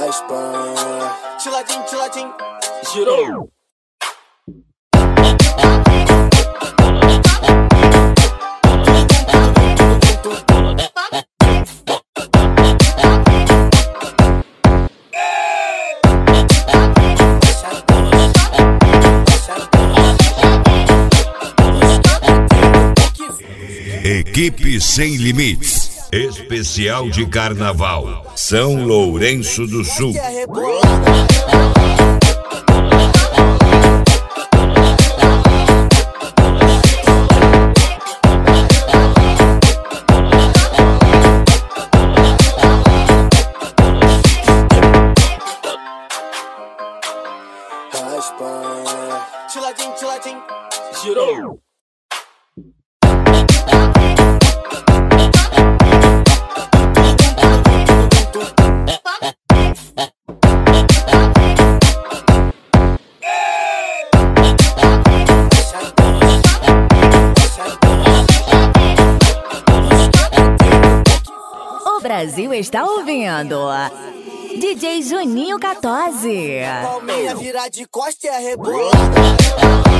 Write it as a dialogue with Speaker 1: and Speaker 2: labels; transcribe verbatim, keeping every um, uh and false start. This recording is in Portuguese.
Speaker 1: da Espanha.
Speaker 2: Tiladinho, tiladinho, girou.
Speaker 3: Equipe Sem Limites, especial de carnaval, São Lourenço do Sul.
Speaker 1: Da Espanha.
Speaker 2: Tiladinho, tiladinho, girou.
Speaker 4: O Brasil está ouvindo D J Juninho quatorze.
Speaker 2: Palminha vira de costa e é rebolada.